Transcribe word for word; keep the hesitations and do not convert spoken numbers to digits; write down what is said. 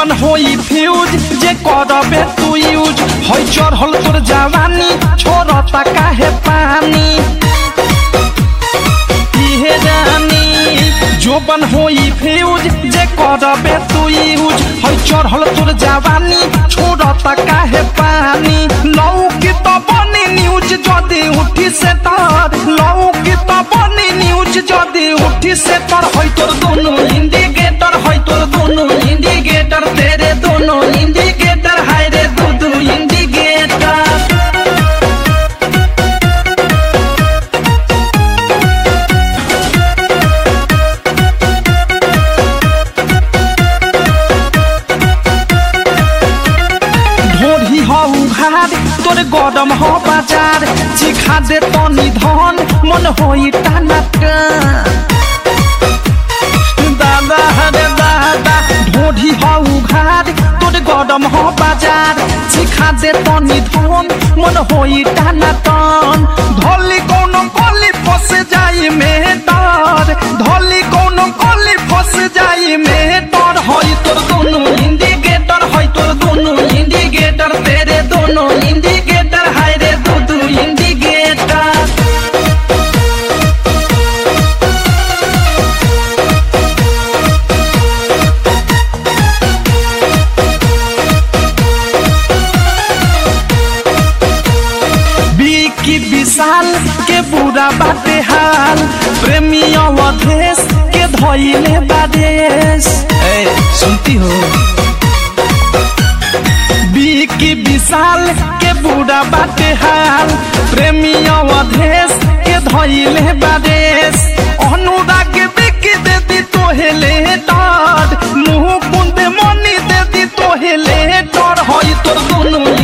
जोबन होई फ्यूज जे करबे तू यूज होई चढ़ल तोर जवानी छोड़ता काहे पानी इहे जानी जोबन होई फ्यूज जे करबे तू यूज होई चढ़ल तोर जवानी छोड़ता काहे पानी लौकी तो बनी न्यूज जदी उठी से तार लौकी तो बनी न्यूज जदी उठी से तार होई तोर दोनों इंडिकेटर होई तोर दोनों इंडिकेटर तेरे दोनों इंडिकेटर हाय रे दो दो इंडिकेटर ढोरी हो उघार तोर गरम हो बाजार चिखा दे तनी धन मन होई टानाका दादा हरे दादा ढोरी हो उघार तोर गरम हो बाजार चिखा दे तनी धन मन होई टानाटन धोली कोनो कोली फस जाई में तार धोली कोनो कोली फस जाई में तार होई तोर दोनों इंडिकेटर होई तोर दोनों इंडिकेटर तेरे दोनों इंडिकेटर हाय रे दो दो इंडिकेटर की विशाल के बुरा बाटे हाल प्रेमी अवधेश के धइले बादेश ए सुनती हो बी की विशाल के बुरा बाटे हाल प्रेमी अवधेश के धइले बादेश अनुराग बिक दे दी तोहेले तार मुंह कुंदे मनी दे दी तोहेले तार होई तोर दोनों